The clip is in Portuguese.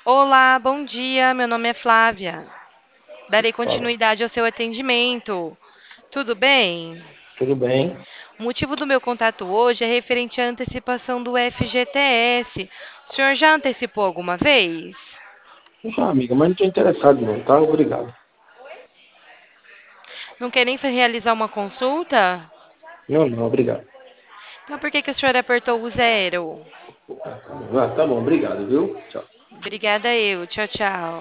Olá, bom dia. Meu nome é Flávia. Darei Fala. continuidade ao seu atendimento. Tudo bem? Tudo bem? O motivo do meu contato hoje é referente à antecipação do FGTS. O senhor já antecipou alguma vez? Já, amiga, mas não estou interessado não, tá? Obrigado. Não quer nem realizar uma consulta? Não, não, obrigado. Então por que que o senhor apertou o zero? Tá bom, obrigado, viu? Tchau. Obrigada eu. Tchau, tchau.